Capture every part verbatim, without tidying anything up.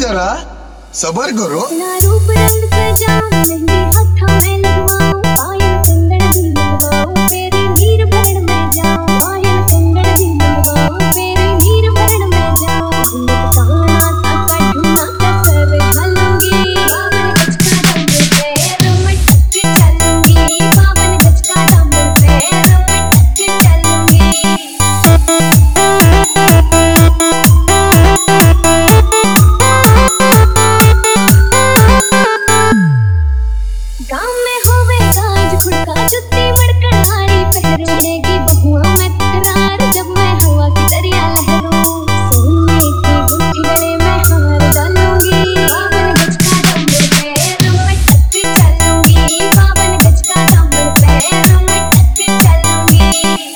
जरा सबर करो। अपना रूप रंग सजाऊं, मेहंदी हाथों में लगवाऊं, पायल कंगन भी लगवाऊं, तेरे नीर भरण में जाऊं, पायल कंगन भी लगवाऊं, तेरे नीर भरण में जाऊं, घूंघट काना सा ढूंढना कसर ढालूंगी, बावन गज का डंबर पैर में टक के चलूंगी, बावन गज का डंबर पैर में टक के चलूंगी। गाँव में होवे साज खुड़का जुत्ती मड़कड़ारी पहरूंगी बहुआ मैं तकरार जब मैं हवा की दरिया लहरूं, सोने की गुठी गले में हार डालूंगी, बावन गज का डंबर पैर में टक के चलूंगी, बावन गज का डंबर पैर में टक के चलूंगी।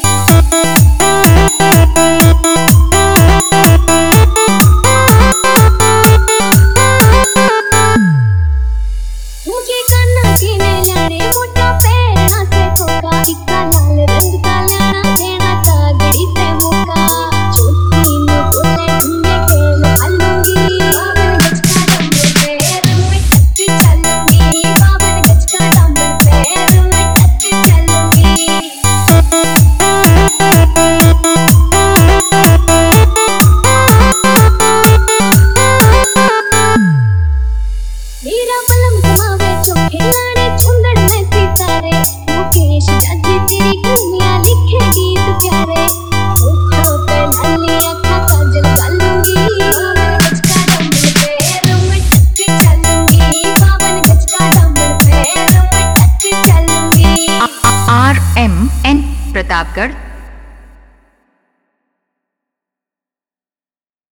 मुझे कान्हा की ने ल्याणे मोटा पैना से ठोका, इक्का लाल रंग का ल्याणा देना तागड़ी से मौका, चुटकी नो बोले ढूंढे खेल खालूंगी, बावन गज का डंबर पैर में टक के चलूंगी, बावन गज का डंबर पैर में टक के चलूंगी। मेरा बलम समावे चोखे लाड़े चुंदड़ में सितारे, मुकेश जाजी तेरी कन्या लिखे गीत प्यारे, होठों पे लाली आँखों काजल डालूंगी, बावन गज का डंबर पैर में टक के चलूंगी, बावन गज का डंबर पैर में टक के चलूंगी। R M N Pratapgarh.